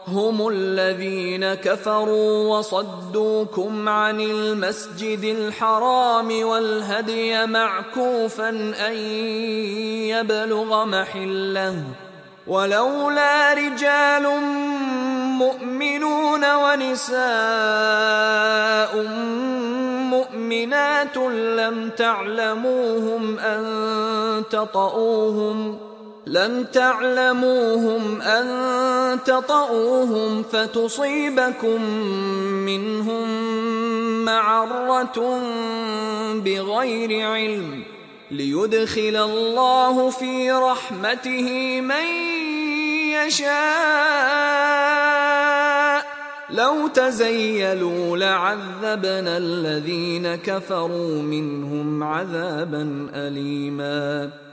هم الذين كفروا وصدوكم عن المسجد الحرام والهدي معكوفا أن يبلغ محله، ولولا رجال مؤمنون ونساء مؤمنات لم تعلموهم أن تطؤوهم فتصيبكم منهم معرة بغير علم، ليدخل الله في رحمته من يشاء. لو تزيلوا لعذبنا الذين كفروا منهم عذابا أليما.